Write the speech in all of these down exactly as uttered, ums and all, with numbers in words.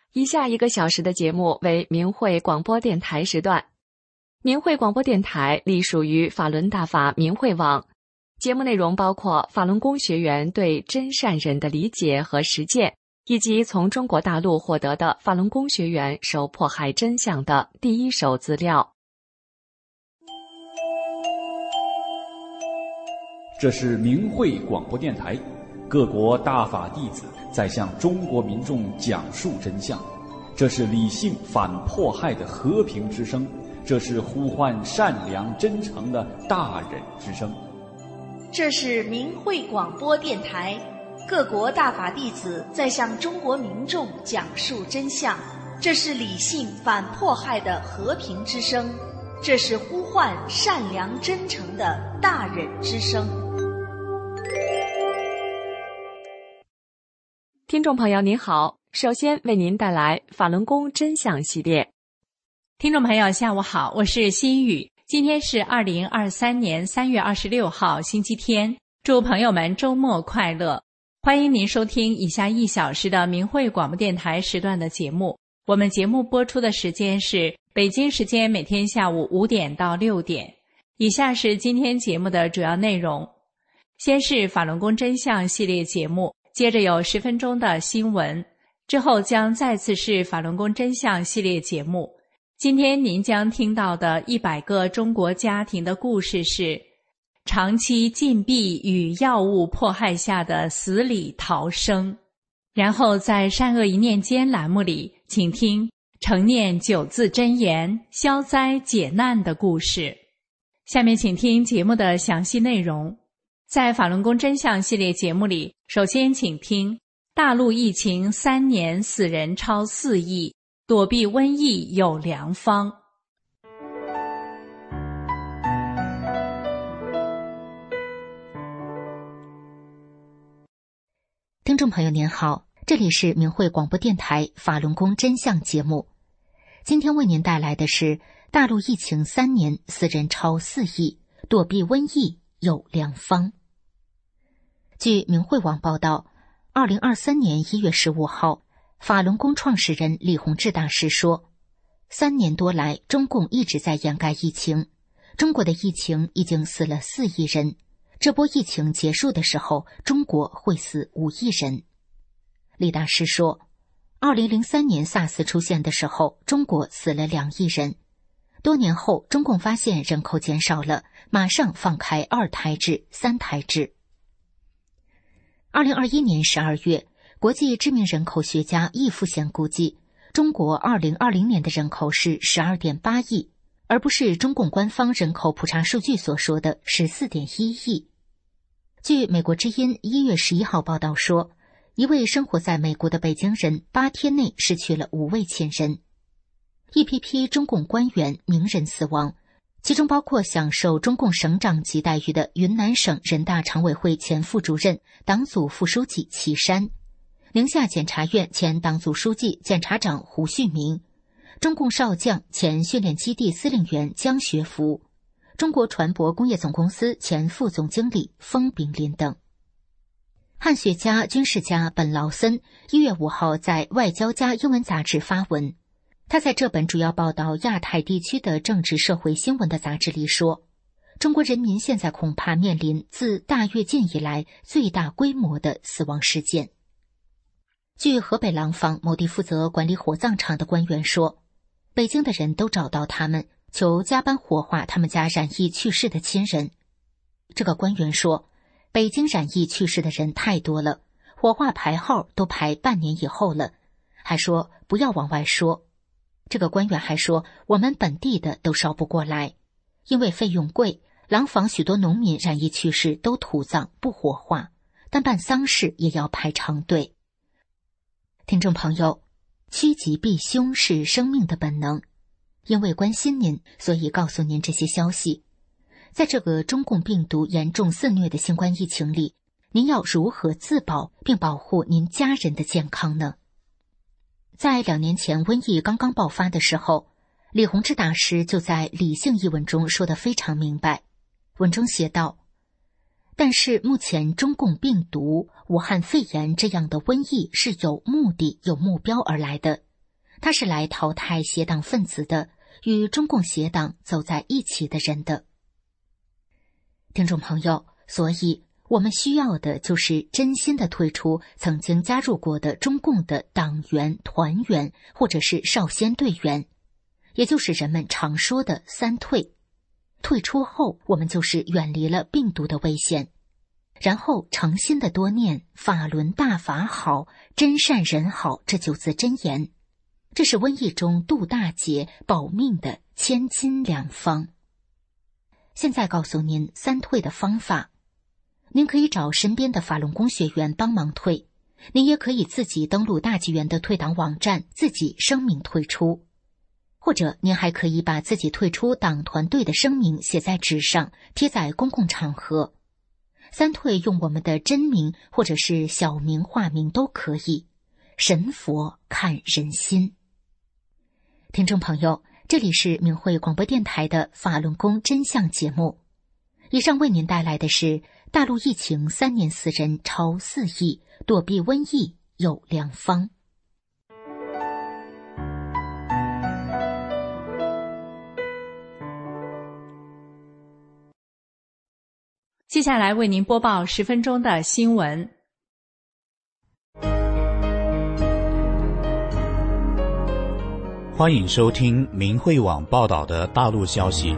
以下一个小时的节目为明慧广播电台时段。明慧广播电台隶属于法轮大法明慧网，节目内容包括法轮功学员对真善忍的理解和实践，以及从中国大陆获得的法轮功学员受迫害真相的第一手资料。 这是明慧广播电台，各国大法弟子在向中国民众讲述真相，这是理性反迫害的和平之声，这是呼唤善良真诚的大忍之声。 这是明慧广播电台，各国大法弟子在向中国民众讲述真相，这是理性反迫害的和平之声，这是呼唤善良真诚的大忍之声。 听众朋友您好，首先为您带来法轮功真相系列。 听众朋友下午好，我是心雨，今天是二零二三年三月二十六号星期天，祝朋友们周末快乐。欢迎您收听以下一小时的明慧广播电台时段的节目，我们节目播出的时间是北京时间每天下午五点到六点。以下是今天节目的主要内容，先是法轮功真相系列节目，接着有十分钟的新闻，之后将再次是法轮功真相系列节目。今天您将听到的一百个中国家庭的故事是长期禁闭与药物迫害下的死里逃生。然后在善恶一念间栏目里，请听承念九字真言消灾解难的故事。下面请听节目的详细内容。在法轮功真相系列节目里，首先请听大陆疫情三年死人超四亿，躲避瘟疫有良方。 听众朋友您好，这里是明慧广播电台法轮功真相节目。今天为您带来的是大陆疫情三年死人超四亿，躲避瘟疫有良方。据明慧网报道，二零二三年一月十五号，法轮功创始人李洪志大师说，三年多来，中共一直在掩盖疫情，中国的疫情已经死了四亿人，这波疫情结束的时候，中国会死五亿人。李大师说，二零零三年 SARS 出现的时候，中国死了两亿人，多年后中共发现人口减少了，马上放开二胎制、三胎制。二零二一年十二月，国际知名人口学家易富贤估计，中国二零二零年的人口是 十二点八亿，而不是中共官方人口普查数据所说的 十四点一亿。据美国之音一月十一号报道说，一位生活在美国的北京人八天内失去了五位亲人。一批批中共官员名人死亡，其中包括享受中共省长级待遇的云南省人大常委会前副主任、党组副书记祁山，宁夏检察院前党组书记、检察长胡旭明，中共少将前训练基地司令员江学福，中国船舶工业总公司前副总经理封炳林等。汉学家、军事家本劳森一月五号在《外交家》英文杂志发文，他在这本主要报道亚太地区的政治社会新闻的杂志里说，中国人民现在恐怕面临自大跃进以来最大规模的死亡事件。据河北廊坊某地负责管理火葬场的官员说，北京的人都找到他们，求加班火化他们家染疫去世的亲人。这个官员说，北京染疫去世的人太多了，火化排号都排半年以后了，还说不要往外说。这个官员还说，我们本地的都烧不过来，因为费用贵，廊坊许多农民染疫去世都土葬不火化，但办丧事也要排长队。听众朋友，趋吉避凶是生命的本能，因为关心您，所以告诉您这些消息。在这个中共病毒严重肆虐的新冠疫情里，您要如何自保并保护您家人的健康呢？在两年前瘟疫刚刚爆发的时候，李洪志大师就在《理性》一文中说得非常明白。文中写道，但是目前中共病毒、武汉肺炎这样的瘟疫是有目的、有目标而来的， 他是来淘汰邪党分子的，与中共邪党走在一起的人的。听众朋友，所以我们需要的就是真心的退出曾经加入过的中共的党员、团员或者是少先队员，也就是人们常说的三退。退出后，我们就是远离了病毒的危险，然后诚心的多念法轮大法好，真善人好这九字真言，这是瘟疫中度大劫保命的千金良方。现在告诉您三退的方法，您可以找身边的法轮功学员帮忙退，您也可以自己登录大纪元的退党网站，自己声明退出，或者您还可以把自己退出党团队的声明写在纸上，贴在公共场合。三退用我们的真名或者是小名化名都可以，神佛看人心。听众朋友，这里是明慧广播电台的法轮功真相节目，以上为您带来的是大陆疫情三年死人超四亿，躲避瘟疫有良方。 接下来为您播报十分钟的新闻。 欢迎收听明慧网报道的大陆消息。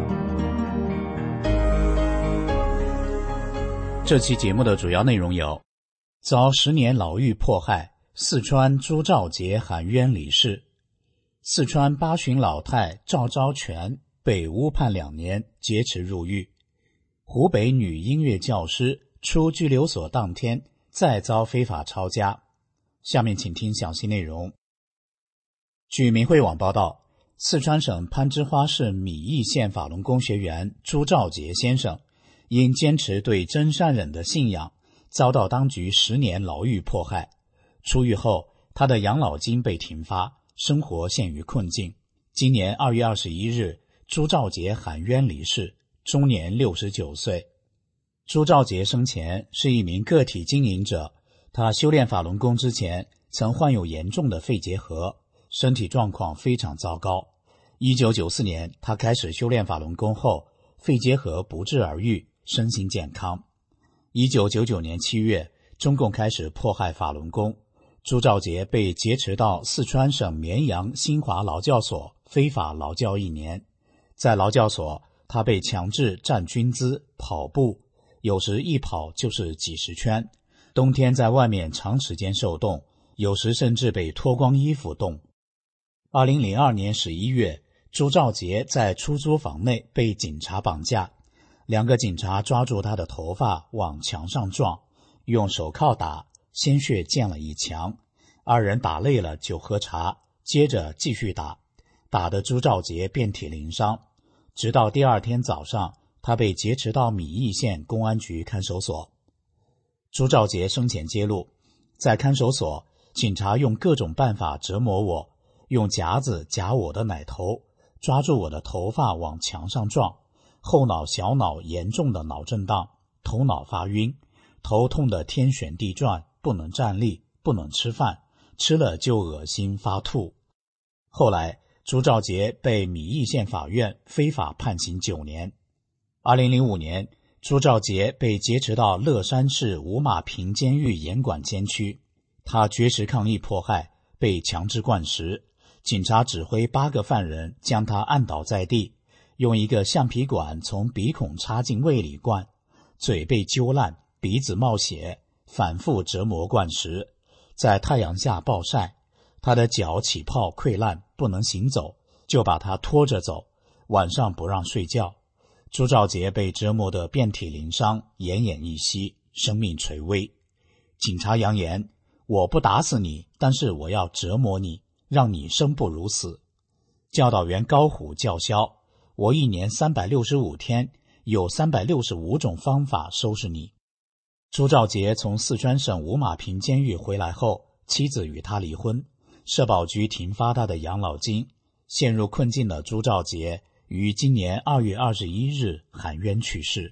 这期节目的主要内容有：遭十年牢狱迫害，四川朱兆杰喊冤离世；四川八旬老太赵昭全被误判两年，劫持入狱；湖北女音乐教师出拘留所当天再遭非法抄家。下面请听详细内容。据明慧网报道，四川省攀枝花市米易县法轮功学员朱兆杰先生因坚持对真善忍的信仰，遭到当局十年牢狱迫害。出狱后，他的养老金被停发，生活陷于困境。今年二月二十一日，朱兆杰喊冤离世，终年六十九岁。朱兆杰生前是一名个体经营者，他修炼法轮功之前曾患有严重的肺结核，身体状况非常糟糕。一九九四年，他开始修炼法轮功后，肺结核不治而愈，身心健康。一九九九年七月，中共开始迫害法轮功，朱兆杰被劫持到四川省绵阳新华劳教所非法劳教一年。在劳教所，他被强制站军姿、跑步，有时一跑就是几十圈，冬天在外面长时间受冻，有时甚至被脱光衣服冻。二零零二年十一月，朱兆杰在出租房内被警察绑架，两个警察抓住他的头发往墙上撞，用手铐打，鲜血溅了一墙。二人打累了就喝茶，接着继续打，打得朱兆杰遍体鳞伤。直到第二天早上，他被劫持到米易县公安局看守所。朱兆杰生前揭露，在看守所，警察用各种办法折磨我，用夹子夹我的奶头，抓住我的头发往墙上撞，后脑小脑严重的脑震荡，头脑发晕，头痛得天旋地转，不能站立，不能吃饭，吃了就恶心发吐。后来朱兆杰被米易县法院非法判刑九年。二零零五年，朱兆杰被劫持到乐山市五马坪监狱严管监区，他绝食抗议迫害，被强制灌食，警察指挥八个犯人将他按倒在地，用一个橡皮管从鼻孔插进胃里灌，嘴被揪烂，鼻子冒血，反复折磨灌食，在太阳下暴晒，他的脚起泡溃烂，不能行走，就把他拖着走，晚上不让睡觉。朱兆杰被折磨得遍体鳞伤，奄奄一息，生命垂危。警察扬言，我不打死你，但是我要折磨你，让你生不如死。教导员高虎叫嚣，我一年三百六十五天，有三百六十五种方法收拾你。朱兆杰从四川省五马坪监狱回来后，妻子与他离婚，社保局停发他的养老金。陷入困境的朱兆杰于今年二月二十一日含冤去世。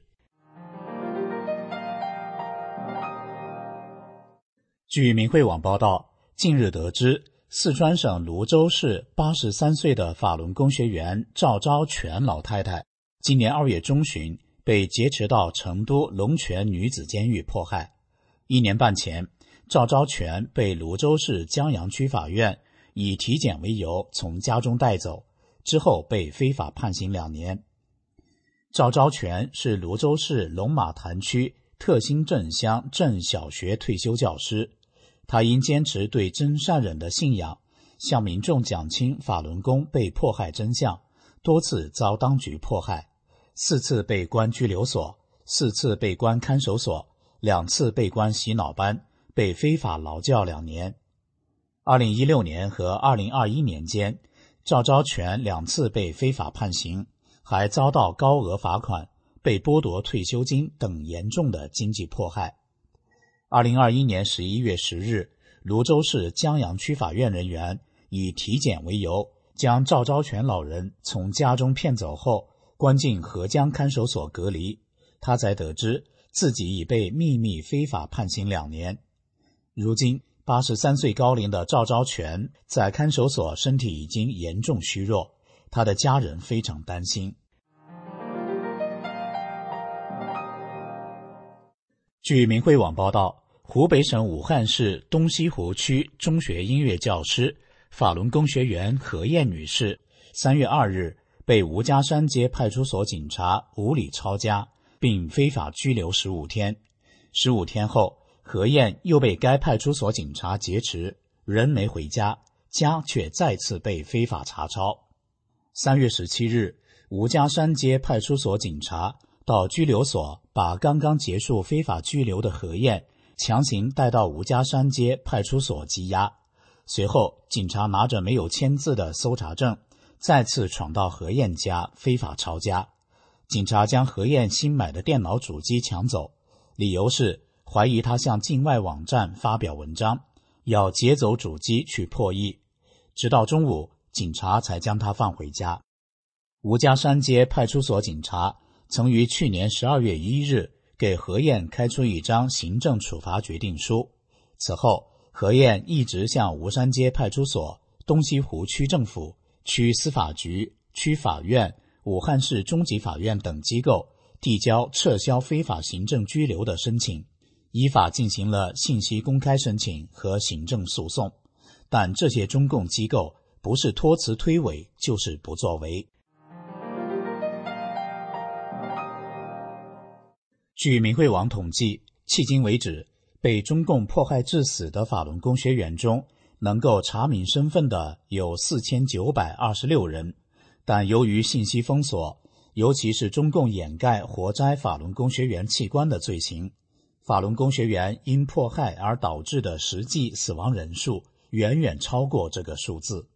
据明慧网报道，近日得知， 四川省泸州市八十三岁的法轮功学员赵昭全老太太，今年二月中旬被劫持到成都龙泉女子监狱迫害。一年半前，赵昭全被泸州市江阳区法院以体检为由从家中带走，之后被非法判刑两年。赵昭全是泸州市龙马潭区特兴镇乡镇小学退休教师，他因坚持对真善忍的信仰，向民众讲清法轮功被迫害真相，多次遭当局迫害，四次被关拘留所，四次被关看守所，两次被关洗脑班，被非法劳教两年。二零一六年和二零二一年间，赵昭全两次被非法判刑，还遭到高额罚款，被剥夺退休金等严重的经济迫害。二零二一年十一月十日，泸州市江阳区法院人员以体检为由，将赵昭全老人从家中骗走后，关进合江看守所隔离，他才得知自己已被秘密非法判刑两年。如今八十三岁高龄的赵昭全在看守所身体已经严重虚弱，他的家人非常担心。据明慧网报道，湖北省武汉市东西湖区中学音乐教师、法轮功学员何燕女士，三月二日被吴家山街派出所警察无理抄家，并非法拘留十五天。十五天后，何燕又被该派出所警察劫持，人没回家，家却再次被非法查抄。三月十七日，吴家山街派出所警察到拘留所把刚刚结束非法拘留的何燕强行带到吴家山街派出所羁押。随后，警察拿着没有签字的搜查证，再次闯到何燕家非法抄家。警察将何燕新买的电脑主机抢走，理由是怀疑他向境外网站发表文章，要劫走主机去破译。直到中午，警察才将他放回家。吴家山街派出所警察曾于去年十二月一日给何燕开出一张行政处罚决定书。此后，何燕一直向吴山街派出所、东西湖区政府、区司法局、区法院、武汉市中级法院等机构递交撤销非法行政拘留的申请，依法进行了信息公开申请和行政诉讼。但这些中共机构不是托辞推诿，就是不作为。据明慧网统计，迄今为止，被中共迫害致死的法轮功学员中，能够查明身份的有四千九百二十六人，但由于信息封锁，尤其是中共掩盖活摘法轮功学员器官的罪行，法轮功学员因迫害而导致的实际死亡人数远远超过这个数字。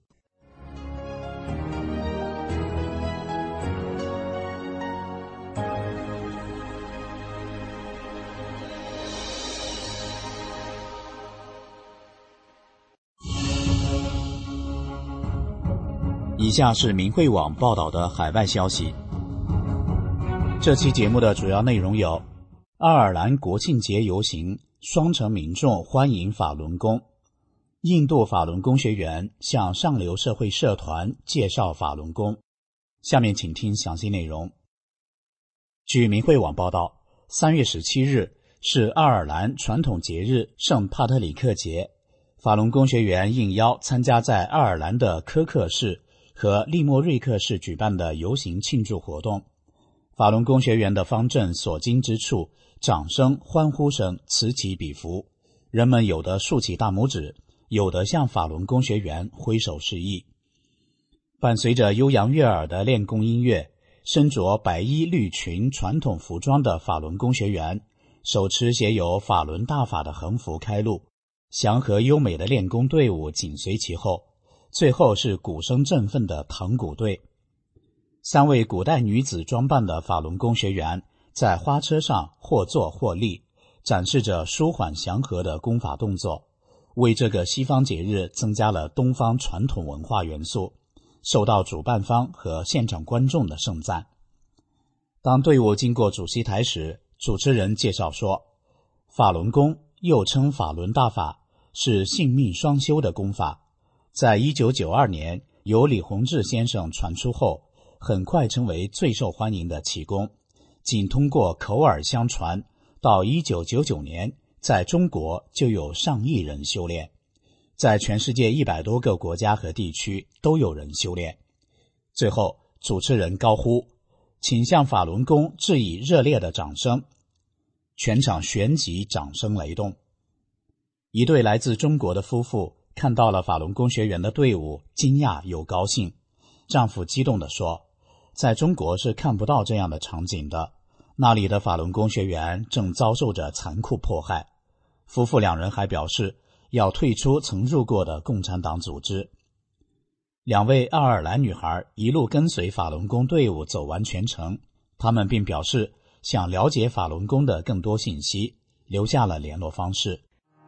以下是明慧网报道的海外消息。这期节目的主要内容有：爱尔兰国庆节游行，双城民众欢迎法轮功；印度法轮功学员向上流社会社团介绍法轮功。下面请听详细内容。据明慧网报道，三月十七日是爱尔兰传统节日圣帕特里克节，法轮功学员应邀参加在爱尔兰的科克市和利莫瑞克市举办的游行庆祝活动。法轮功学员的方阵所经之处，掌声欢呼声此起彼伏，人们有的竖起大拇指，有的向法轮功学员挥手示意。伴随着悠扬悦耳的练功音乐，身着白衣绿裙传统服装的法轮功学员手持写有法轮大法的横幅开路，祥和优美的练功队伍紧随其后，最后是鼓声振奋的唐鼓队。三位古代女子装扮的法轮功学员在花车上或坐或立，展示着舒缓祥和的功法动作，为这个西方节日增加了东方传统文化元素，受到主办方和现场观众的盛赞。当队伍经过主席台时，主持人介绍说，法轮功又称法轮大法，是性命双修的功法。 在一九九二年由李洪志先生传出后，很快成为最受欢迎的气功，仅通过口耳相传，到一九九九年在中国就有上亿人修炼，在全世界一百多个国家和地区都有人修炼。最后主持人高呼，请向法轮功致以热烈的掌声，全场旋即掌声雷动。一对来自中国的夫妇看到了法轮功学员的队伍，惊讶又高兴。丈夫激动地说，在中国是看不到这样的场景的，那里的法轮功学员正遭受着残酷迫害。夫妇两人还表示要退出曾入过的共产党组织。两位爱尔兰女孩一路跟随法轮功队伍走完全程，他们并表示想了解法轮功的更多信息，留下了联络方式。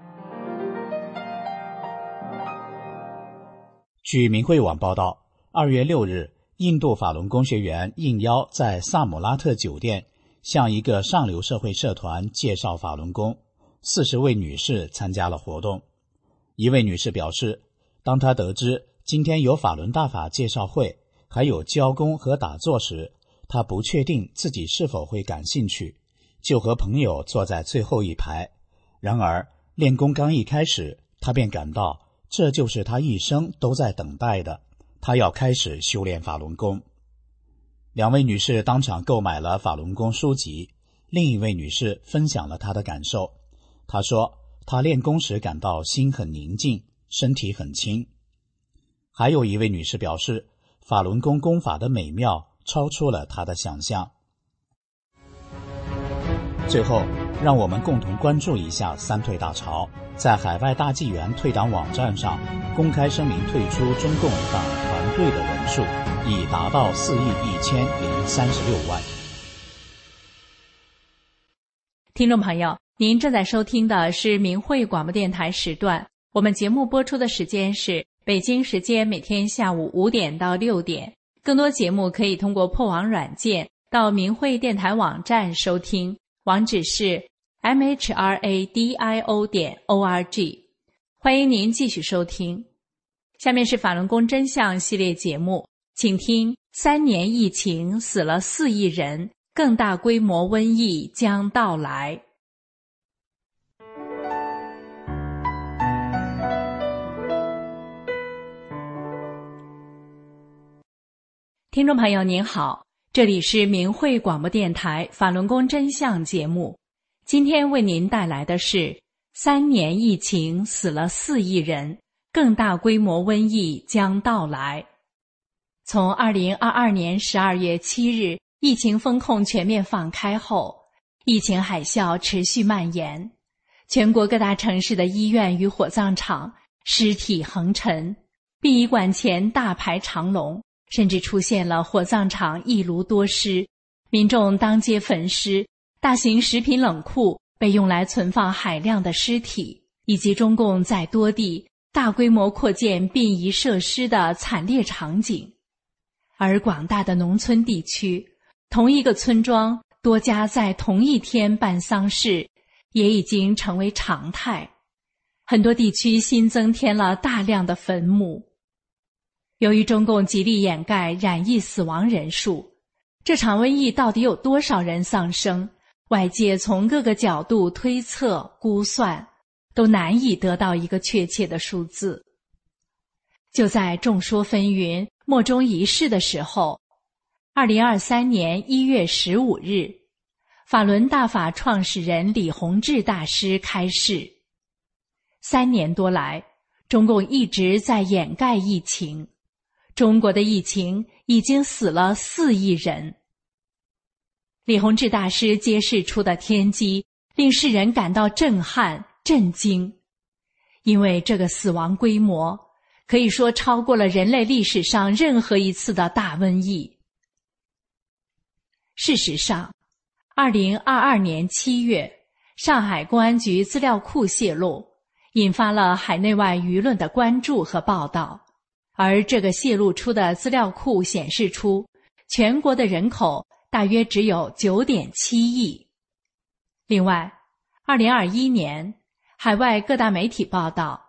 据明慧网报道，二月六日，印度法轮功学员应邀在萨姆拉特酒店向一个上流社会社团介绍法轮功，四十位女士参加了活动。一位女士表示，当她得知今天有法轮大法介绍会，还有教功和打坐时，她不确定自己是否会感兴趣，就和朋友坐在最后一排。然而练功刚一开始，她便感到这就是她一生都在等待的，她要开始修炼法轮功。两位女士当场购买了法轮功书籍，另一位女士分享了她的感受。她说，她练功时感到心很宁静，身体很轻。还有一位女士表示，法轮功功法的美妙超出了她的想象。最后，让我们共同关注一下三退大潮。在海外大纪元退党网站上公开声明退出中共党团队的人数已达到四亿一千零三十六万。 听众朋友，您正在收听的是明慧广播电台时段，我们节目播出的时间是北京时间每天下午五点到六点。更多节目可以通过破网软件到明慧电台网站收听，网址是 m h r a d i o 点 o r g。 欢迎您继续收听。下面是法轮功真相系列节目，请听三年疫情死了四亿人，更大规模瘟疫将到来。听众朋友您好，这里是明慧广播电台法轮功真相节目，今天为您带来的是三年疫情死了四亿人，更大规模瘟疫将到来。从二零二二年十二月七日疫情封控全面放开后，疫情海啸持续蔓延，全国各大城市的医院与火葬场尸体横陈，殡仪馆前大排长龙，甚至出现了火葬场一炉多尸，民众当街焚尸，大型食品冷库被用来存放海量的尸体，以及中共在多地大规模扩建殡仪设施的惨烈场景。而广大的农村地区，同一个村庄多家在同一天办丧事也已经成为常态，很多地区新增添了大量的坟墓。由于中共极力掩盖染疫死亡人数，这场瘟疫到底有多少人丧生，外界从各个角度推测估算，都难以得到一个确切的数字。就在众说纷纭、莫衷一是的时候，二零二三年一月十五日，法轮大法创始人李洪志大师开示，三年多来，中共一直在掩盖疫情，中国的疫情已经死了四亿人。李洪志大师揭示出的天机令世人感到震撼、震惊，因为这个死亡规模可以说超过了人类历史上任何一次的大瘟疫。事实上，二零二二年七月，上海公安局资料库泄露，引发了海内外舆论的关注和报道。而这个泄露出的资料库显示出，全国的人口大约只有 九点七亿。另外，二零二一年，海外各大媒体报道，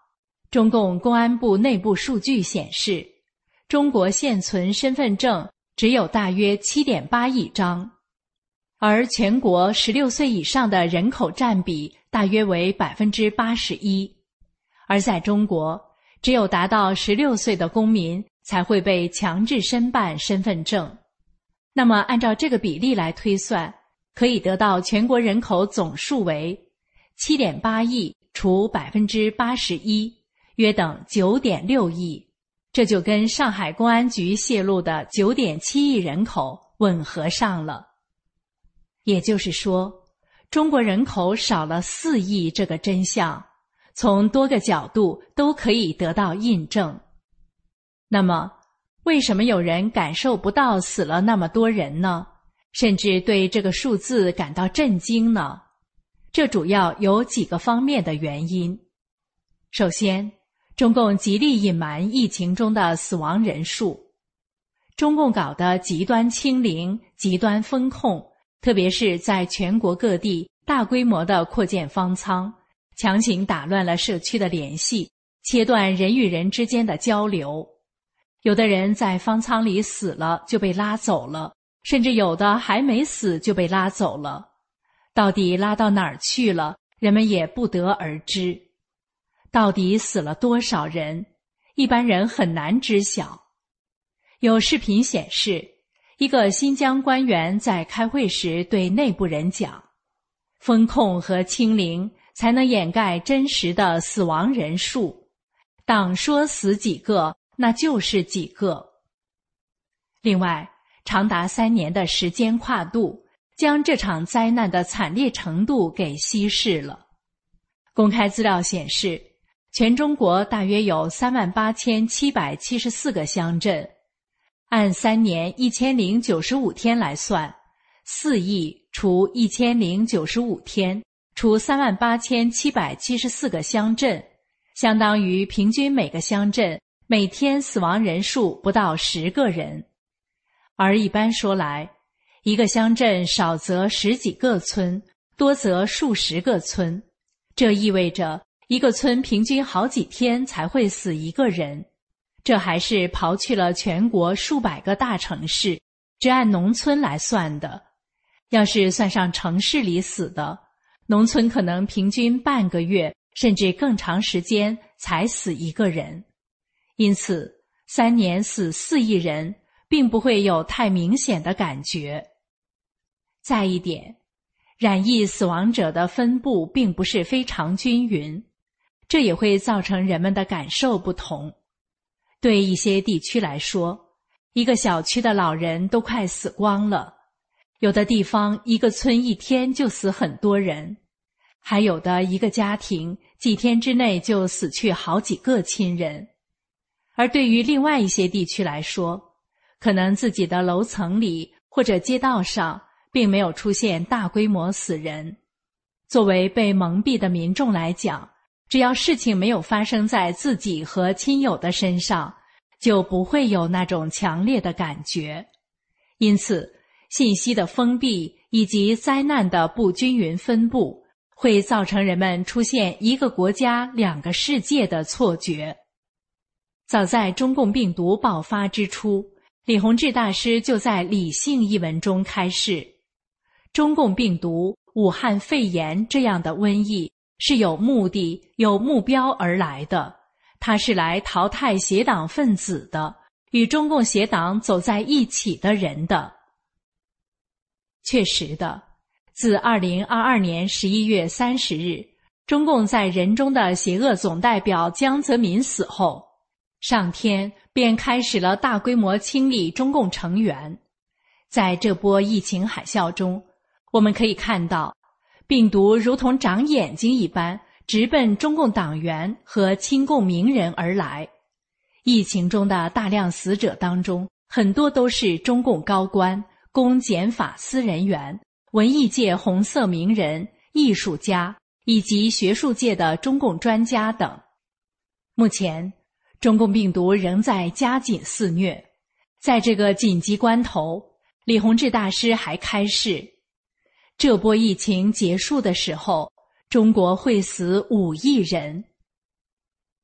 中共公安部内部数据显示，中国现存身份证只有大约 七点八亿张，而全国十六岁以上的人口占比大约为 百分之八十一， 而在中国，只有达到十六岁的公民才会被强制申办身份证。那么按照这个比例来推算，可以得到全国人口总数为 七点八亿除 百分之八十一， 约等 九点六亿，这就跟上海公安局泄露的 九点七亿人口吻合上了。也就是说，中国人口少了四亿这个真相，从多个角度都可以得到印证。那么，为什么有人感受不到死了那么多人呢？甚至对这个数字感到震惊呢？这主要有几个方面的原因。首先，中共极力隐瞒疫情中的死亡人数。中共搞的极端清零、极端封控，特别是在全国各地大规模的扩建方舱，强行打乱了社区的联系，切断人与人之间的交流。有的人在方舱里死了就被拉走了，甚至有的还没死就被拉走了。到底拉到哪儿去了，人们也不得而知。到底死了多少人，一般人很难知晓。有视频显示，一个新疆官员在开会时对内部人讲，封控和清零才能掩盖真实的死亡人数，党说死几个，那就是几个。另外，长达三年的时间跨度，将这场灾难的惨烈程度给稀释了。公开资料显示，全中国大约有 三万八千七百七十四 个乡镇，按三年一千零九十五天来算，四亿除一千零九十五天除 三万八千七百七十四 个乡镇，相当于平均每个乡镇每天死亡人数不到十个人。而一般说来，一个乡镇少则十几个村，多则数十个村，这意味着一个村平均好几天才会死一个人。这还是刨去了全国数百个大城市，只按农村来算的。要是算上城市里死的，农村可能平均半个月甚至更长时间才死一个人。因此，三年死四亿人并不会有太明显的感觉。再一点，染疫死亡者的分布并不是非常均匀，这也会造成人们的感受不同。对一些地区来说，一个小区的老人都快死光了，有的地方一个村一天就死很多人，还有的一个家庭几天之内就死去好几个亲人。而对于另外一些地区来说，可能自己的楼层里或者街道上并没有出现大规模死人。作为被蒙蔽的民众来讲，只要事情没有发生在自己和亲友的身上，就不会有那种强烈的感觉。因此，信息的封闭以及灾难的不均匀分布，会造成人们出现一个国家两个世界的错觉。早在中共病毒爆发之初，李洪志大师就在《理性》一文中开示，中共病毒、武汉肺炎这样的瘟疫是有目的、有目标而来的，它是来淘汰邪党分子的，与中共邪党走在一起的人的。确实的，自二零二二年十一月三十日，中共在人中的邪恶总代表江泽民死后，上天便开始了大规模清理中共成员。在这波疫情海啸中，我们可以看到，病毒如同长眼睛一般，直奔中共党员和亲共名人而来。疫情中的大量死者当中，很多都是中共高官、公检法司人员、文艺界红色名人、艺术家以及学术界的中共专家等。目前，中共病毒仍在加紧肆虐。在这个紧急关头，李洪志大师还开示，这波疫情结束的时候，中国会死五亿人。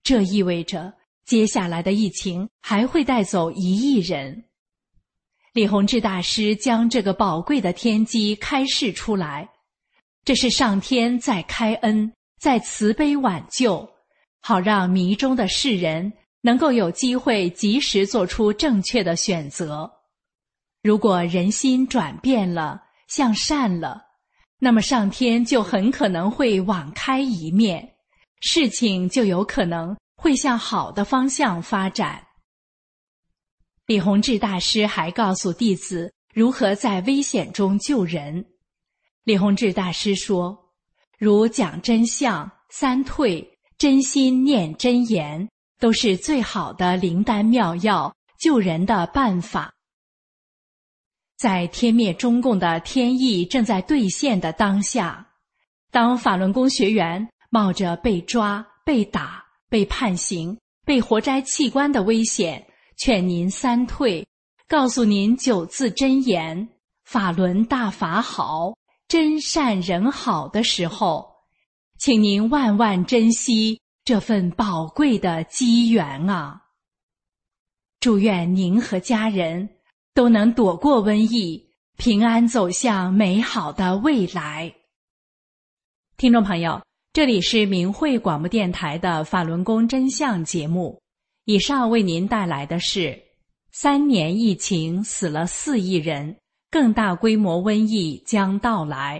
这意味着接下来的疫情还会带走一亿人。李洪志大师将这个宝贵的天机开示出来，这是上天在开恩，在慈悲挽救，好让迷中的世人能够有机会及时做出正确的选择。如果人心转变了，向善了，那么上天就很可能会网开一面，事情就有可能会向好的方向发展。李洪志大师还告诉弟子如何在危险中救人。李洪志大师说，如讲真相、三退、真心念真言，都是最好的灵丹妙药，救人的办法。在天灭中共的天意正在兑现的当下，当法轮功学员冒着被抓、被打、被判刑、被活摘器官的危险，劝您三退，告诉您九字真言，法轮大法好，真善人好的时候，请您万万珍惜这份宝贵的机缘啊！祝愿您和家人都能躲过瘟疫，平安走向美好的未来。听众朋友，这里是明慧广播电台的法轮功真相节目，以上为您带来的是三年疫情死了四亿人，更大规模瘟疫将到来。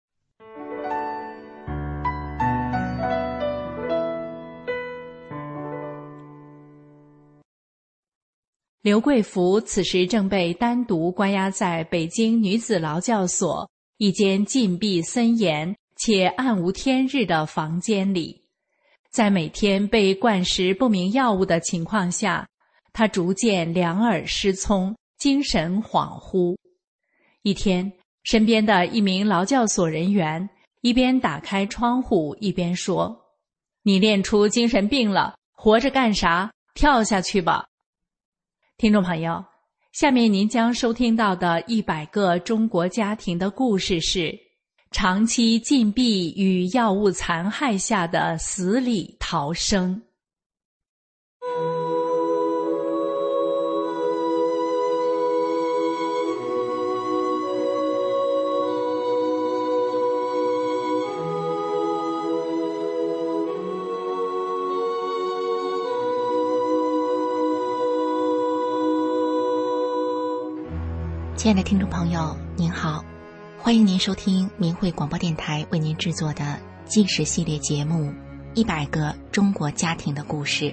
刘贵福此时正被单独关押在北京女子劳教所一间禁闭森严且暗无天日的房间里，在每天被灌食不明药物的情况下，他逐渐两耳失聪，精神恍惚。一天，身边的一名劳教所人员一边打开窗户一边说：“你练出精神病了，活着干啥？跳下去吧。”听众朋友，下面您将收听到的一百个中国家庭的故事是长期禁闭与药物残害下的死里逃生。 亲爱的听众朋友，您好，欢迎您收听明慧广播电台为您制作的纪实系列节目《一百个中国家庭的故事》。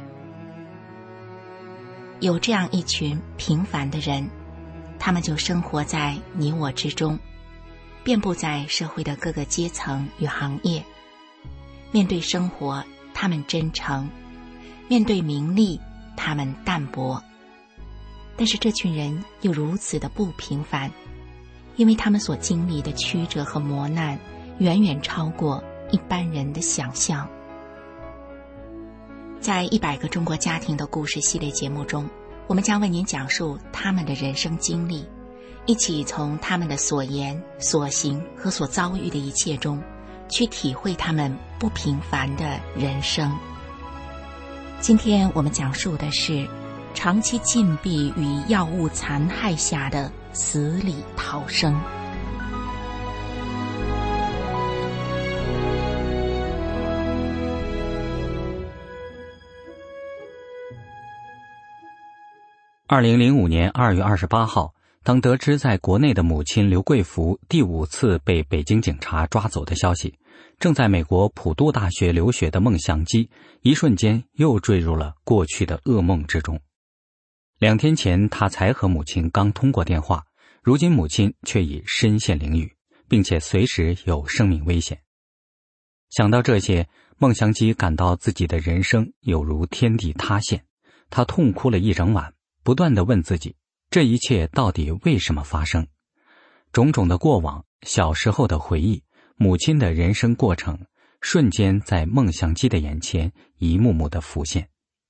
有这样一群平凡的人，他们就生活在你我之中，遍布在社会的各个阶层与行业。面对生活，他们真诚；面对名利，他们淡泊。但是这群人又如此的不平凡，因为他们所经历的曲折和磨难远远超过一般人的想象。在一百个中国家庭的故事系列节目中，我们将为您讲述他们的人生经历，一起从他们的所言所行和所遭遇的一切中去体会他们不平凡的人生。今天我们讲述的是长期禁闭与药物残害下的死里逃生。 二零零五年二月二十八号，当得知在国内的母亲刘贵福第五次被北京警察抓走的消息，正在美国普渡大学留学的孟祥基一瞬间又坠入了过去的噩梦之中。两天前他才和母亲刚通过电话，如今母亲却已身陷囹圄，并且随时有生命危险。想到这些，孟祥基感到自己的人生有如天地塌陷，他痛哭了一整晚，不断地问自己，这一切到底为什么发生？种种的过往，小时候的回忆，母亲的人生过程，瞬间在孟祥基的眼前一幕幕地浮现。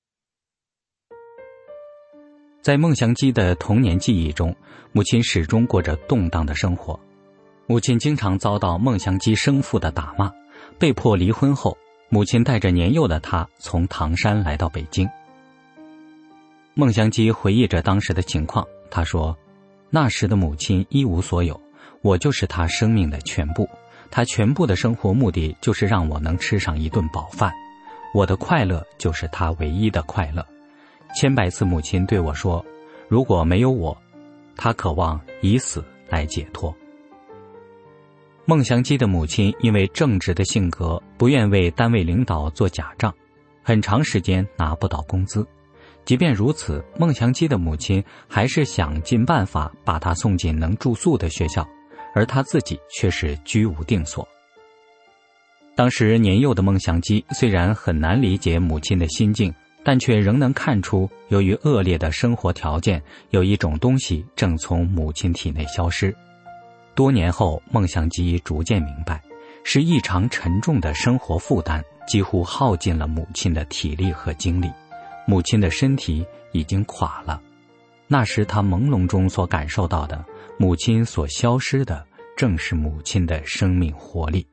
在孟祥基的童年记忆中，母亲始终过着动荡的生活。母亲经常遭到孟祥基生父的打骂，被迫离婚后， 母亲带着年幼的她从唐山来到北京。孟祥基回忆着当时的情况，他说，那时的母亲一无所有，我就是她生命的全部，她全部的生活目的就是让我能吃上一顿饱饭，我的快乐就是她唯一的快乐。千百次母亲对我说，如果没有我，她渴望以死来解脱。孟祥基的母亲因为正直的性格，不愿为单位领导做假账，很长时间拿不到工资。即便如此，孟祥基的母亲还是想尽办法把他送进能住宿的学校，而他自己却是居无定所。当时年幼的孟祥基虽然很难理解母亲的心境，但却仍能看出，由于恶劣的生活条件，有一种东西正从母亲体内消失。多年后，孟祥基逐渐明白，是异常沉重的生活负担几乎耗尽了母亲的体力和精力，母亲的身体已经垮了。那时他朦胧中所感受到的，母亲所消失的，正是母亲的生命活力。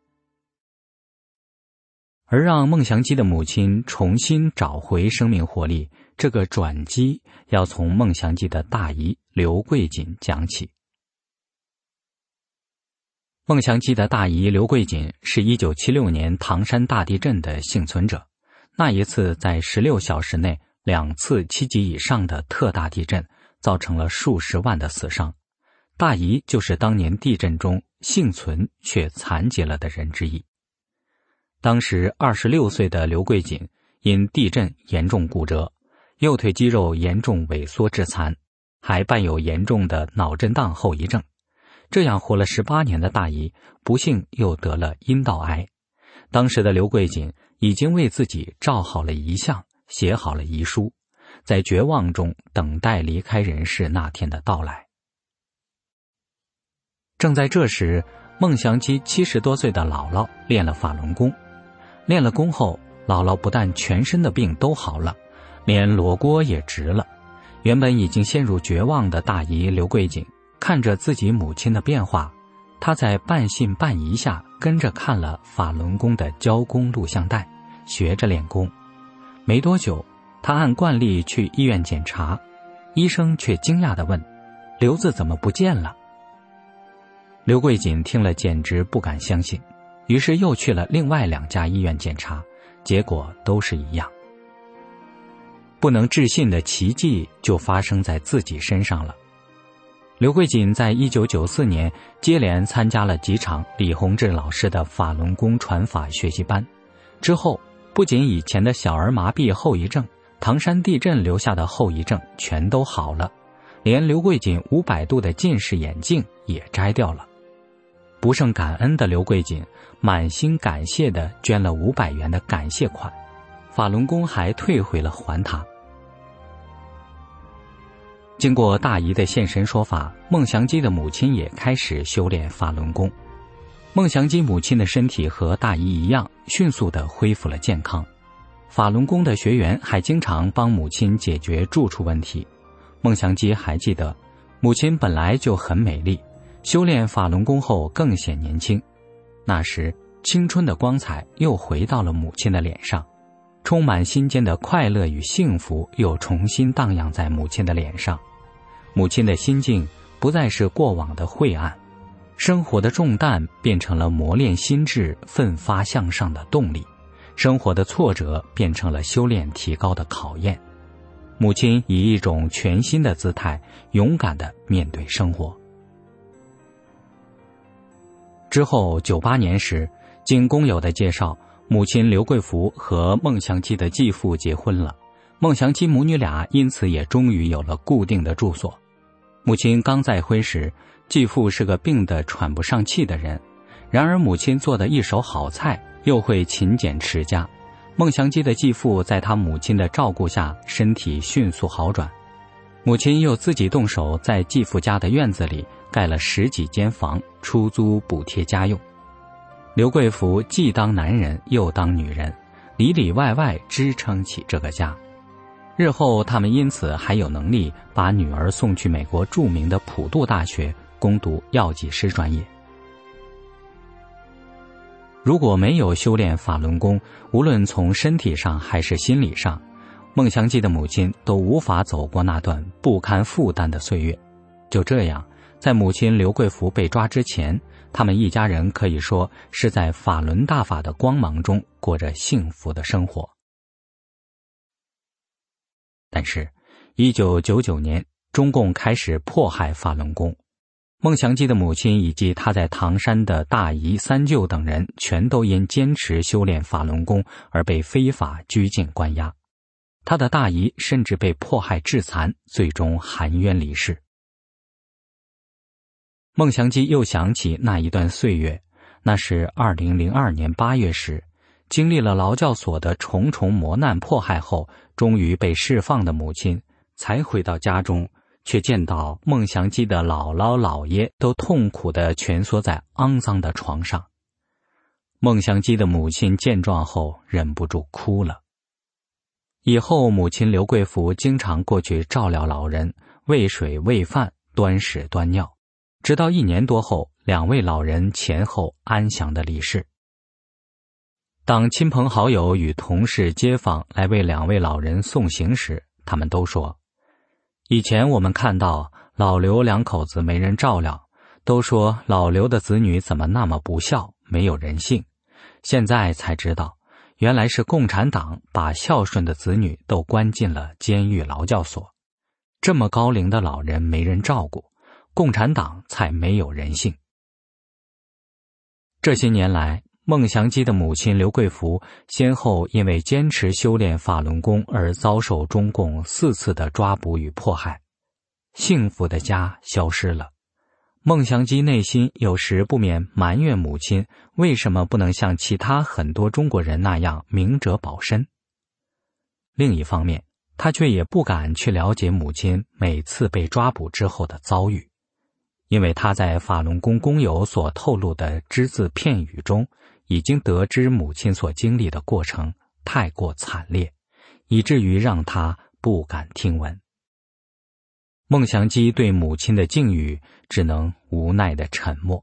而让孟祥基的母亲重新找回生命活力，这个转机要从孟祥基的大姨刘桂锦讲起。孟祥基的大姨刘桂锦是一九七六年唐山大地震的幸存者，那一次在十六小时内两次七级以上的特大地震，造成了数十万的死伤。大姨就是当年地震中幸存却残疾了的人之一。当时二十六岁的刘桂锦因地震严重骨折，右腿肌肉严重萎缩致残，还伴有严重的脑震荡后遗症。这样活了十八年的大姨，不幸又得了阴道癌。当时的刘桂锦已经为自己照好了遗像，写好了遗书，在绝望中等待离开人世那天的到来。正在这时，孟祥基七十多岁的姥姥练了法轮功。练了功后，姥姥不但全身的病都好了，连罗锅也直了。原本已经陷入绝望的大姨刘桂锦，看着自己母亲的变化，她在半信半疑下跟着看了法轮功的教功录像带，学着练功。没多久，她按惯例去医院检查，医生却惊讶地问：“瘤子怎么不见了？”刘桂锦听了简直不敢相信，于是又去了另外两家医院检查，结果都是一样。不能置信的奇迹就发生在自己身上了。刘桂锦在一九九四年接连参加了几场李洪志老师的法轮功传法学习班，之后不仅以前的小儿麻痹后遗症、唐山地震留下的后遗症全都好了，连刘桂锦五百度的近视眼镜也摘掉了。不胜感恩的刘桂锦满心感谢地捐了五百元的感谢款，法轮功还退回了还他。经过大姨的现身说法，孟祥基的母亲也开始修炼法轮功。孟祥基母亲的身体和大姨一样，迅速地恢复了健康。法轮功的学员还经常帮母亲解决住处问题。孟祥基还记得，母亲本来就很美丽，修炼法轮功后更显年轻。那时青春的光彩又回到了母亲的脸上，充满心间的快乐与幸福又重新荡漾在母亲的脸上。母亲的心境不再是过往的晦暗，生活的重担变成了磨练心智、奋发向上的动力，生活的挫折变成了修炼提高的考验。母亲以一种全新的姿态，勇敢地面对生活。之后九八年时，经工友的介绍，母亲刘桂福和孟祥基的继父结婚了，孟祥基母女俩因此也终于有了固定的住所。母亲刚再婚时，继父是个病得喘不上气的人，然而母亲做的一手好菜，又会勤俭持家。孟祥基的继父在他母亲的照顾下，身体迅速好转。母亲又自己动手在继父家的院子里盖了十几间房，出租补贴家用。刘桂福既当男人又当女人，里里外外支撑起这个家。日后他们因此还有能力把女儿送去美国著名的普渡大学攻读药剂师专业。 如果没有修炼法轮功，无论从身体上还是心理上，孟祥基的母亲都无法走过那段不堪负担的岁月。就这样，在母亲刘贵福被抓之前，他们一家人可以说是在法轮大法的光芒中过着幸福的生活。但是一九九九年，中共开始迫害法轮功，孟祥基的母亲以及他在唐山的大姨、三舅等人全都因坚持修炼法轮功而被非法拘禁关押。他的大姨甚至被迫害致残，最终含冤离世。孟祥基又想起那一段岁月，那是二零零二年八月时，经历了劳教所的重重磨难迫害后，终于被释放的母亲才回到家中，却见到孟祥基的姥姥姥爷都痛苦地蜷缩在肮脏的床上。孟祥基的母亲见状后忍不住哭了。以后母亲刘贵福经常过去照料老人，喂水喂饭，端屎端尿，直到一年多后，两位老人前后安详地离世。当亲朋好友与同事街坊来为两位老人送行时，他们都说，以前我们看到老刘两口子没人照料，都说老刘的子女怎么那么不孝，没有人性，现在才知道，原来是共产党把孝顺的子女都关进了监狱劳教所。这么高龄的老人没人照顾，共产党才没有人性。这些年来，孟祥基的母亲刘贵福先后因为坚持修炼法轮功而遭受中共四次的抓捕与迫害，幸福的家消失了。孟祥基内心有时不免埋怨母亲为什么不能像其他很多中国人那样明哲保身。另一方面，他却也不敢去了解母亲每次被抓捕之后的遭遇，因为他在法轮功功友所透露的只字片语中，已经得知母亲所经历的过程太过惨烈，以至于让他不敢听闻。孟祥基对母亲的境遇只能无奈的沉默。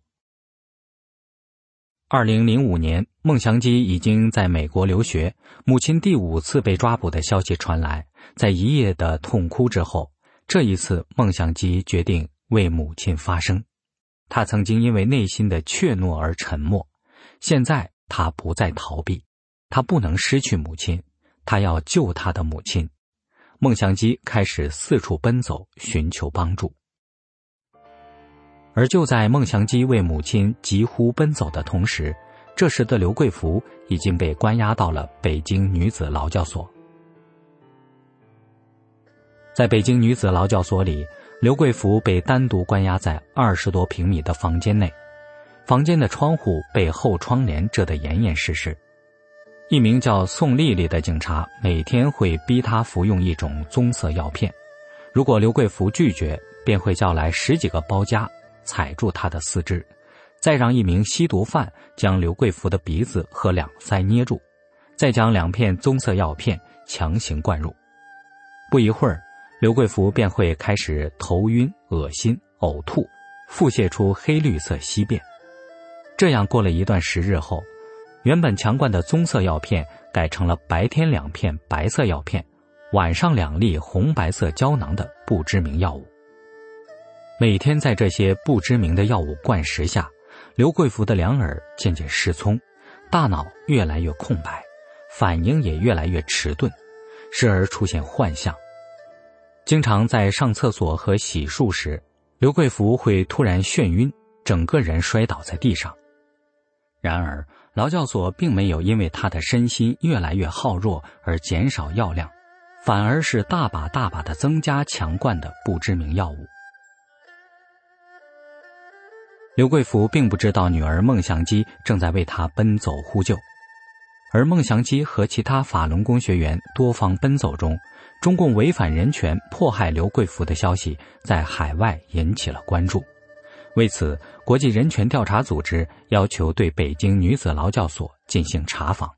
二零零五年，孟祥基已经在美国留学，母亲第五次被抓捕的消息传来，在一夜的痛哭之后，这一次孟祥基决定为母亲发声。他曾经因为内心的怯懦而沉默，现在他不再逃避，他不能失去母亲，他要救他的母亲。孟祥基开始四处奔走，寻求帮助。而就在孟祥基为母亲疾呼奔走的同时，这时的刘贵福已经被关押到了北京女子劳教所。在北京女子劳教所里，刘贵福被单独关押在二十多平米的房间内，房间的窗户被厚窗帘遮得严严实实。一名叫宋丽丽的警察每天会逼他服用一种棕色药片，如果刘贵福拒绝，便会叫来十几个包夹，踩住他的四肢，再让一名吸毒犯将刘贵福的鼻子和两腮捏住，再将两片棕色药片强行灌入。不一会儿，刘贵福便会开始头晕、恶心、呕吐，腹泻出黑绿色稀便。这样过了一段时日后，原本强灌的棕色药片改成了白天两片白色药片，晚上两粒红白色胶囊的不知名药物。每天在这些不知名的药物灌食下，刘贵福的两耳渐渐失聪，大脑越来越空白，反应也越来越迟钝，时而出现幻象。经常在上厕所和洗漱时，刘贵福会突然眩晕，整个人摔倒在地上。然而劳教所并没有因为他的身心越来越耗弱而减少药量，反而是大把大把地增加强灌的不知名药物。刘贵福并不知道女儿孟祥基正在为他奔走呼救，而孟祥基和其他法轮功学员多方奔走中，中共违反人权迫害刘贵福的消息在海外引起了关注。为此，国际人权调查组织要求对北京女子劳教所进行查访。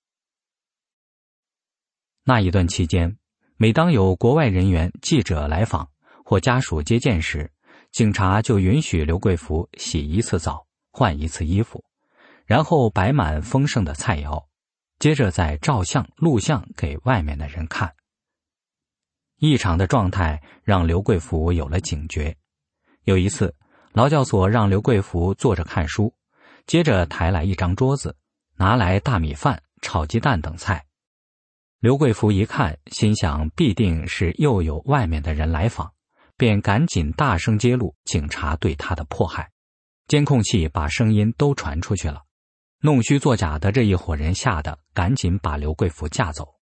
那一段期间，每当有国外人员、记者来访或家属接见时，警察就允许刘贵福洗一次澡，换一次衣服， 然后摆满丰盛的菜肴，接着再照相录像给外面的人看。异常的状态让刘贵福有了警觉。有一次，劳教所让刘贵福坐着看书，接着抬来一张桌子，拿来大米饭、炒鸡蛋等菜。刘贵福一看，心想必定是又有外面的人来访，便赶紧大声揭露警察对他的迫害。监控器把声音都传出去了，弄虚作假的这一伙人吓得赶紧把刘贵福架走。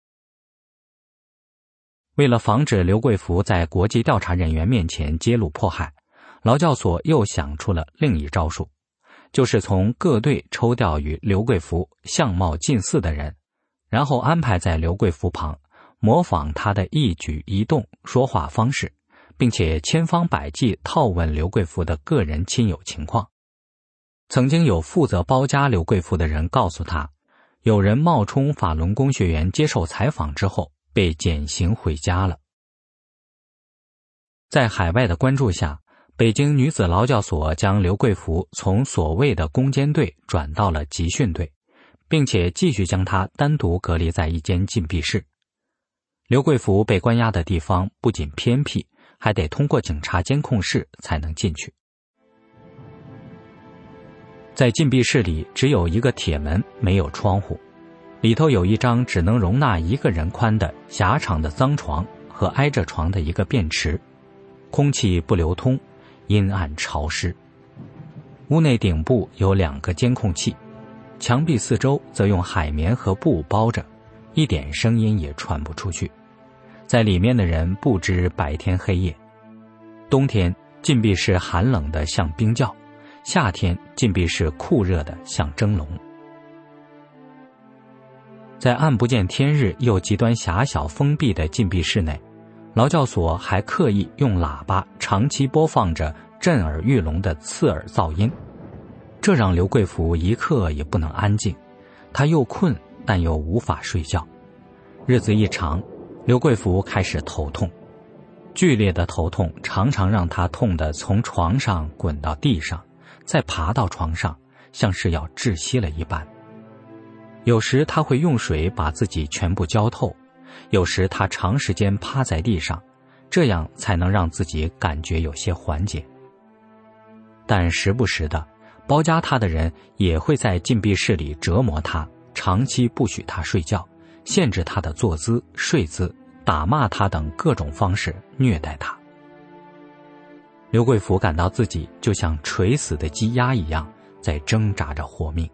为了防止刘贵福在国际调查人员面前揭露迫害，劳教所又想出了另一招数，就是从各队抽调与刘贵福相貌近似的人，然后安排在刘贵福旁，模仿他的一举一动、说话方式，并且千方百计套问刘贵福的个人亲友情况。曾经有负责包夹刘贵福的人告诉他，有人冒充法轮功学员接受采访之后被减刑回家了。在海外的关注下，北京女子劳教所将刘贵福从所谓的攻坚队转到了集训队，并且继续将他单独隔离在一间禁闭室。刘贵福被关押的地方不仅偏僻，还得通过警察监控室才能进去。在禁闭室里只有一个铁门，没有窗户，里头有一张只能容纳一个人宽的狭长的脏床和挨着床的一个便池，空气不流通，阴暗潮湿。屋内顶部有两个监控器，墙壁四周则用海绵和布包着，一点声音也传不出去。在里面的人不知白天黑夜。冬天禁闭室寒冷的像冰窖，夏天禁闭室酷热的像蒸笼。在暗不见天日又极端狭小封闭的禁闭室内，劳教所还刻意用喇叭长期播放着震耳欲聋的刺耳噪音，这让刘贵福一刻也不能安静。他又困但又无法睡觉。日子一长，刘贵福开始头痛，剧烈的头痛常常让他痛得从床上滚到地上，再爬到床上，像是要窒息了一般。有时他会用水把自己全部浇透，有时他长时间趴在地上，这样才能让自己感觉有些缓解。但时不时的，包夹他的人也会在禁闭室里折磨他，长期不许他睡觉，限制他的坐姿、睡姿，打骂他等各种方式虐待他。刘贵福感到自己就像垂死的鸡鸭一样，在挣扎着活命。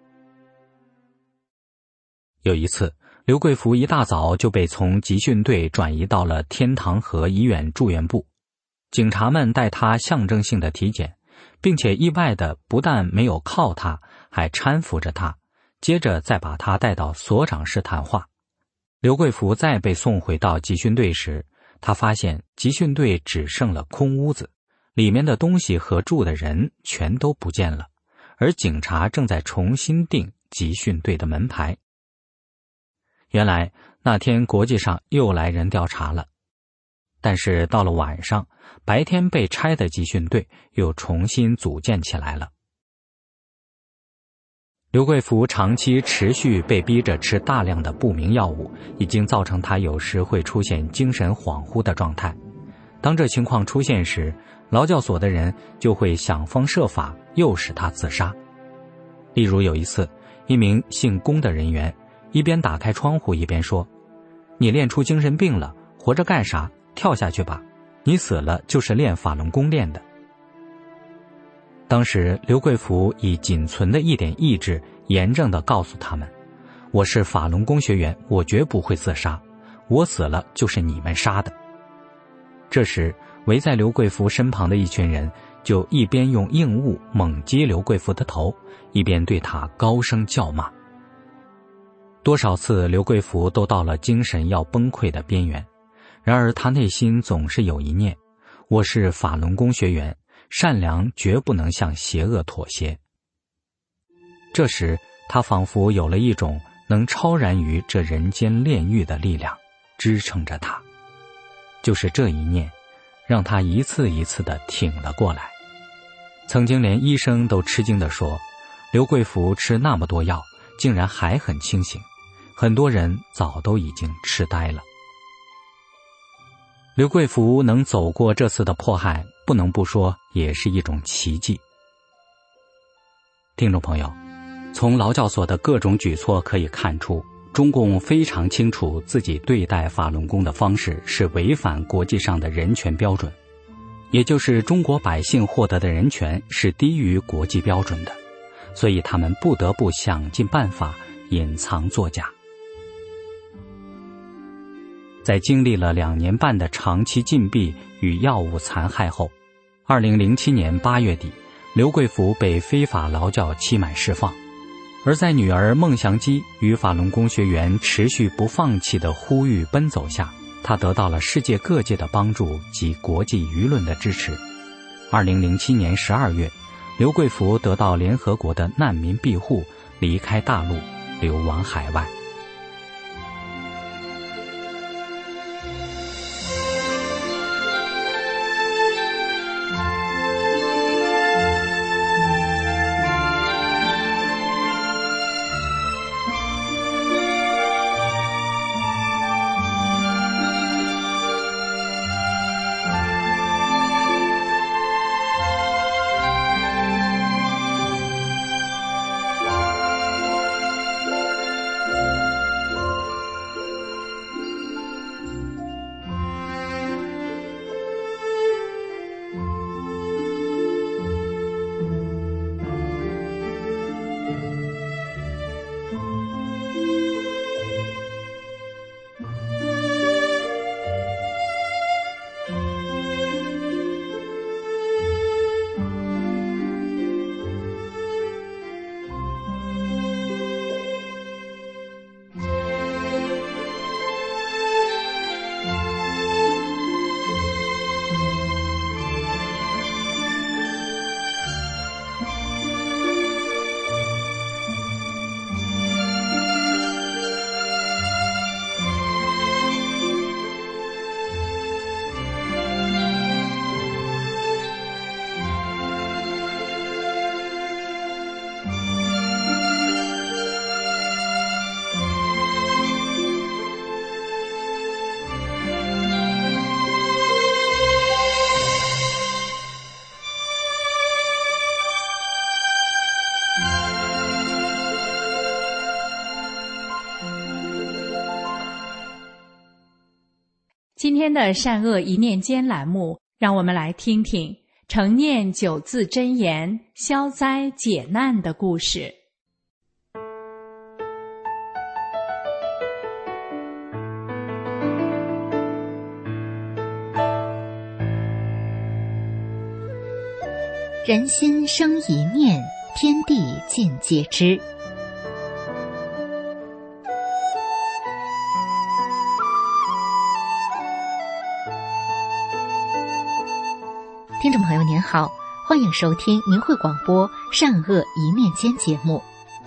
有一次，刘贵福一大早就被从集训队转移到了天堂河医院住院部，警察们带他象征性的体检，并且意外的不但没有铐他，还搀扶着他，接着再把他带到所长室谈话。刘贵福再被送回到集训队时，他发现集训队只剩了空屋子，里面的东西和住的人全都不见了，而警察正在重新定集训队的门牌。原来那天国际上又来人调查了，但是到了晚上，白天被拆的集训队又重新组建起来了。刘贵福长期持续被逼着吃大量的不明药物，已经造成他有时会出现精神恍惚的状态。当这情况出现时，劳教所的人就会想方设法诱使他自杀。例如有一次，一名姓龚的人员一边打开窗户一边说：“你练出精神病了，活着干啥？跳下去吧，你死了就是练法轮功练的。”当时刘贵福以仅存的一点意志严正地告诉他们：“我是法轮功学员，我绝不会自杀，我死了就是你们杀的。”这时围在刘贵福身旁的一群人就一边用硬物猛击刘贵福的头，一边对他高声叫骂。多少次刘贵福都到了精神要崩溃的边缘，然而他内心总是有一念：我是法轮功学员，善良绝不能向邪恶妥协。这时他仿佛有了一种能超然于这人间炼狱的力量，支撑着他。就是这一念，让他一次一次地挺了过来。曾经连医生都吃惊地说， 刘贵福吃那么多药，竟然还很清醒，很多人早都已经痴呆了。刘贵福能走过这次的迫害，不能不说也是一种奇迹。听众朋友，从劳教所的各种举措可以看出，中共非常清楚自己对待法轮功的方式是违反国际上的人权标准，也就是中国百姓获得的人权是低于国际标准的，所以他们不得不想尽办法隐藏作假。在经历了两年半的长期禁闭与药物残害后，二零零七年八月底，刘贵福被非法劳教期满释放。而在女儿孟祥基与法轮功学员持续不放弃的呼吁奔走下，他得到了世界各界的帮助及国际舆论的支持。二零零七年十二月，刘贵福得到联合国的难民庇护，离开大陆，流亡海外。 今天的善恶一念间栏目，让我们来听听承念九字真言消灾解难的故事。 人心生一念，天地尽皆知。听众朋友您好，欢迎收听明慧广播善恶一念间节目。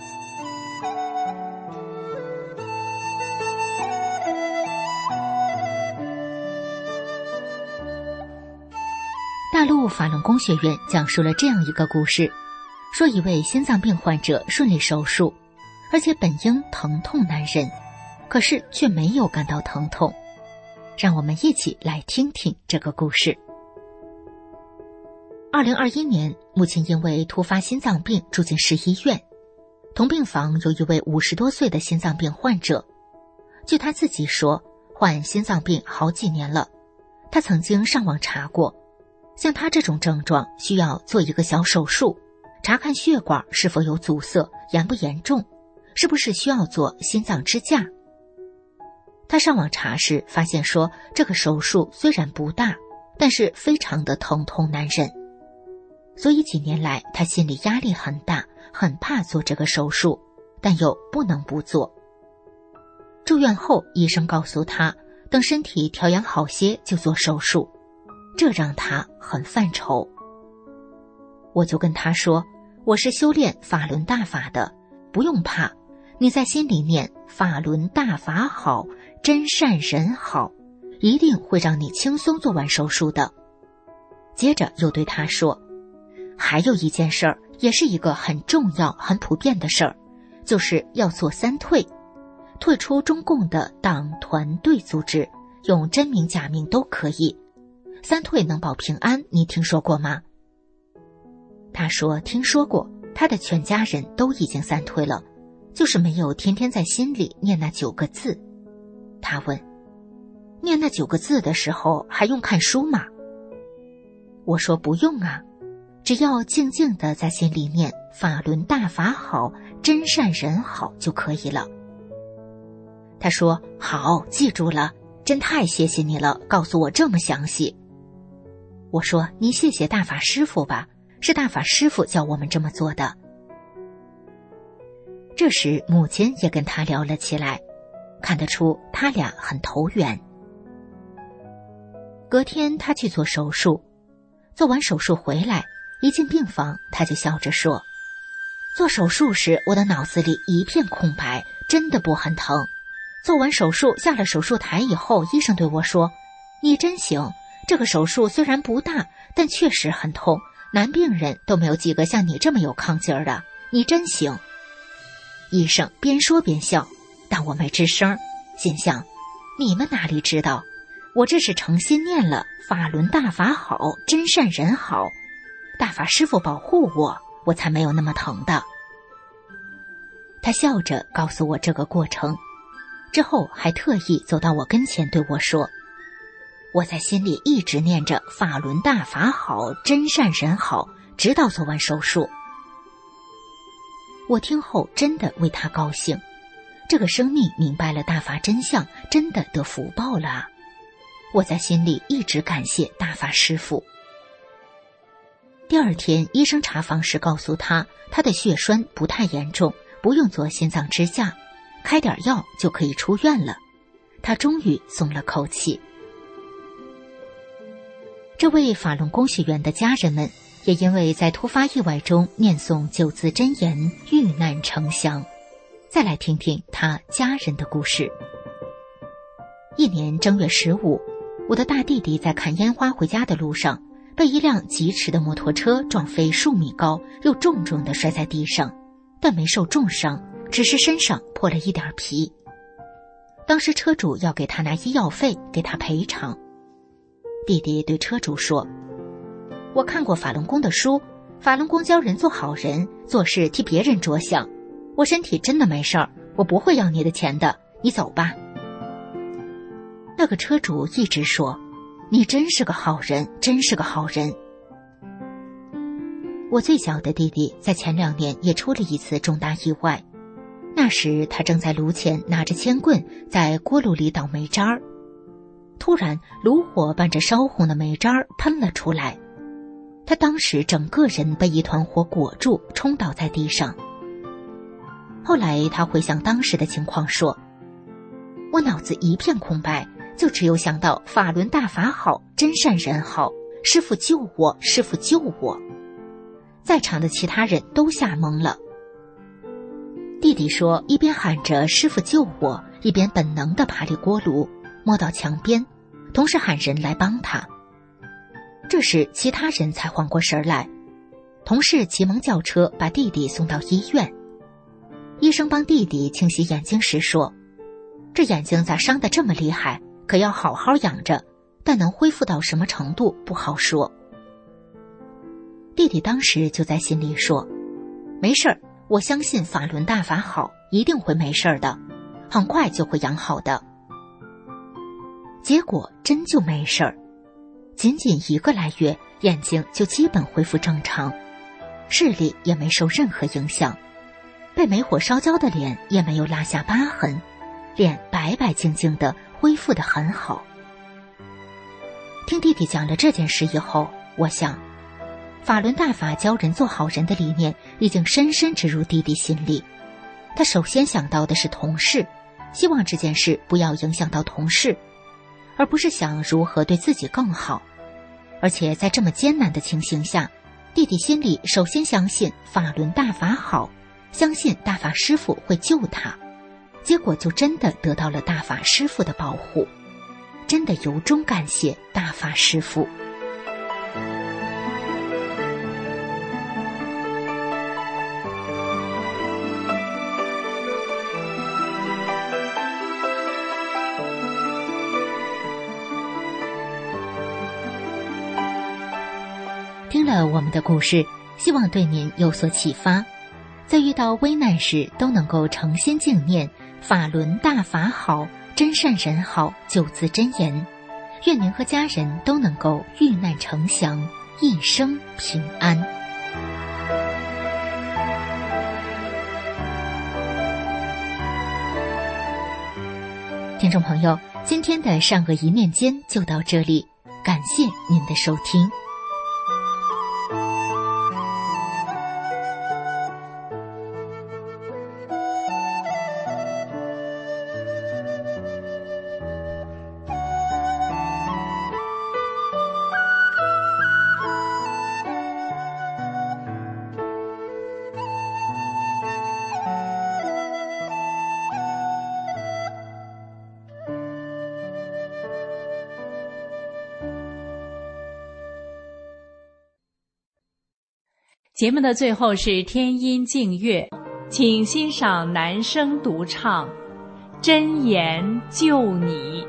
大陆法轮功学院讲述了这样一个故事，说一位心脏病患者顺利手术，而且本应疼痛难忍，可是却没有感到疼痛。让我们一起来听听这个故事。二零二一年，母亲因为突发心脏病住进市医院，同病房有一位五十多岁的心脏病患者。据他自己说，患心脏病好几年了，他曾经上网查过，像他这种症状需要做一个小手术，查看血管是否有阻塞，严不严重，是不是需要做心脏支架。他上网查时发现说，这个手术虽然不大，但是非常的疼痛难忍。所以几年来他心理压力很大，很怕做这个手术，但又不能不做。住院后，医生告诉他，等身体调养好些就做手术，这让他很犯愁。我就跟他说，我是修炼法轮大法的，不用怕，你在心里念法轮大法好，真善人好，一定会让你轻松做完手术的。接着又对他说，还有一件事儿也是一个很重要、很普遍的事儿，就是要做三退，退出中共的党团队组织，用真名假名都可以。三退能保平安，你听说过吗？他说听说过，他的全家人都已经三退了，就是没有天天在心里念那九个字。他问，念那九个字的时候还用看书吗？我说不用啊，只要静静地在心里念法轮大法好，真善人好就可以了。他说好，记住了，真太谢谢你了，告诉我这么详细。我说你谢谢大法师父吧，是大法师父教我们这么做的。这时母亲也跟他聊了起来，看得出他俩很投缘。隔天他去做手术，做完手术回来，一进病房他就笑着说，做手术时我的脑子里一片空白，真的不很疼。做完手术下了手术台以后，医生对我说，你真行，这个手术虽然不大，但确实很痛，男病人都没有几个像你这么有抗劲儿的，你真行。医生边说边笑，但我没吱声，心想你们哪里知道，我这是诚心念了法轮大法好，真善人好，大法师父保护我，我才没有那么疼的。他笑着告诉我这个过程，之后还特意走到我跟前对我说，我在心里一直念着法轮大法好，真善人好，直到做完手术。我听后真的为他高兴，这个生命明白了大法真相，真的得福报了啊！我在心里一直感谢大法师父。第二天医生查房时告诉他，他的血栓不太严重，不用做心脏支架，开点药就可以出院了。他终于松了口气。这位法轮功学员的家人们也因为在突发意外中念诵九字真言，遇难成祥。再来听听他家人的故事。一年正月十五，我的大弟弟在看烟花回家的路上，被一辆疾驰的摩托车撞飞数米高，又重重地摔在地上，但没受重伤，只是身上破了一点皮。当时车主要给他拿医药费，给他赔偿。弟弟对车主说，我看过法轮功的书，法轮功教人做好人，做事替别人着想，我身体真的没事儿，我不会要你的钱的，你走吧。那个车主一直说，你真是个好人，真是个好人。我最小的弟弟在前两年也出了一次重大意外，那时他正在炉前拿着铅棍在锅炉里捣煤渣儿，突然炉火伴着烧红的煤渣儿喷了出来，他当时整个人被一团火裹住，冲倒在地上。后来他回想当时的情况说，我脑子一片空白，就只有想到法轮大法好，真善人好，师父救我，师父救我。在场的其他人都吓懵了。弟弟说，一边喊着师父救我，一边本能地爬离锅炉，摸到墙边，同时喊人来帮他。这时其他人才缓过神来，同事急忙叫车把弟弟送到医院。医生帮弟弟清洗眼睛时说，这眼睛咋伤得这么厉害，可要好好养着，但能恢复到什么程度不好说。弟弟当时就在心里说，没事儿，我相信法轮大法好，一定会没事儿的，很快就会养好的。结果真就没事儿，仅仅一个来月，眼睛就基本恢复正常，视力也没受任何影响，被煤火烧焦的脸也没有落下疤痕，脸白白净净的，恢复得很好。听弟弟讲了这件事以后，我想法轮大法教人做好人的理念已经深深植入弟弟心里。他首先想到的是同事，希望这件事不要影响到同事，而不是想如何对自己更好。而且在这么艰难的情形下，弟弟心里首先相信法轮大法好，相信大法师父会救他，结果就真的得到了大法师父的保护，真的由衷感谢大法师父。 听了我们的故事，希望对您有所启发，在遇到危难时都能够诚心敬念法轮大法好，真善人好九字真言。愿您和家人都能够遇难成祥，一生平安。听众朋友，今天的善恶一念间就到这里，感谢您的收听。 节目的最后是天音静乐，请欣赏男声独唱《真言救你》。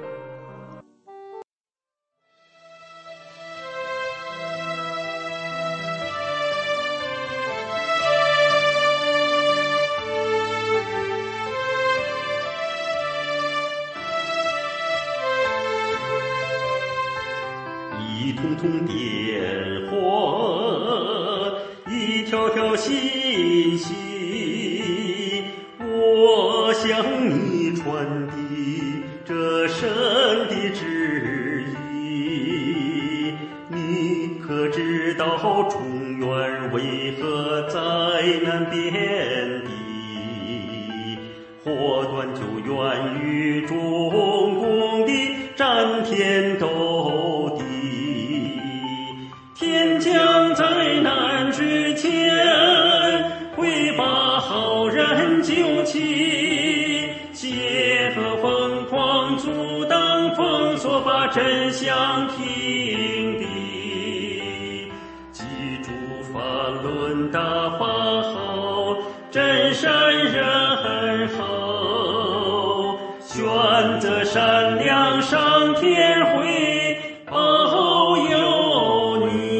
一通通点火，一条条信息，我向你传递这神的旨意。你可知道中原为何灾难遍地？祸端就源于中共的战天斗地。天将在难之前会把好人救起，邪恶疯狂阻挡封锁，把真相屏蔽。记住法轮大法好，真善人好，选择善良，上天会保佑你。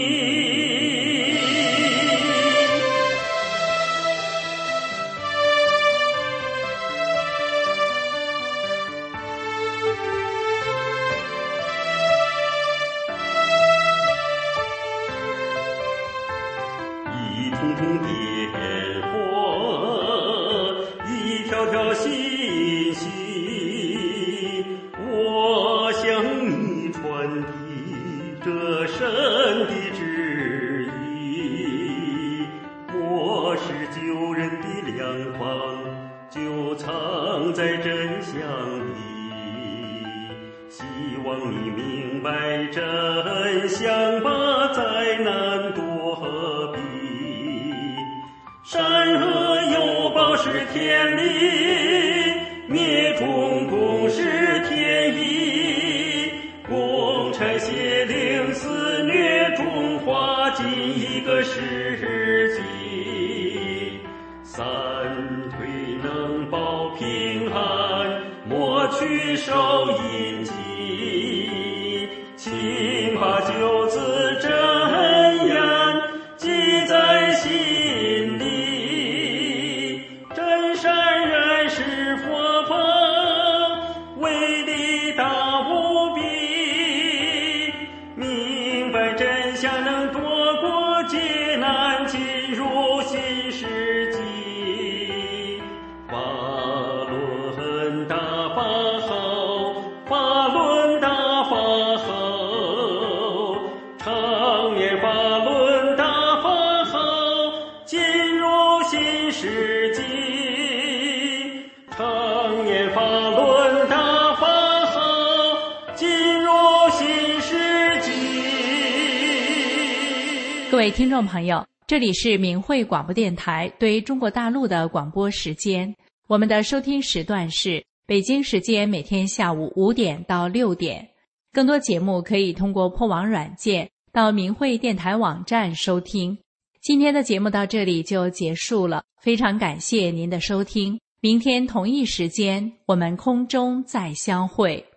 一通通点火，一条条信息，我向你传递这神的旨意。我是救人的良方，就藏在真相里。希望你明白真相，把灾难躲避。善恶有报是天理，灭中共是天意。共产邪灵肆虐中华近一个世纪。三推能保平安，莫去受阴气。请把九字真言记在心里。真善人是佛法，威力大无比。明白真相能躲过劫难，进入新世纪。法轮大法好，法轮大法好，常念法轮大法好，进入新世纪。常念法轮大法好，进入新世纪。 各位听众朋友，这里是明慧广播电台对中国大陆的广播时间。我们的收听时段是北京时间每天下午五点到六点。更多节目可以通过破网软件到明慧电台网站收听。今天的节目到这里就结束了，非常感谢您的收听。明天同一时间我们空中再相会。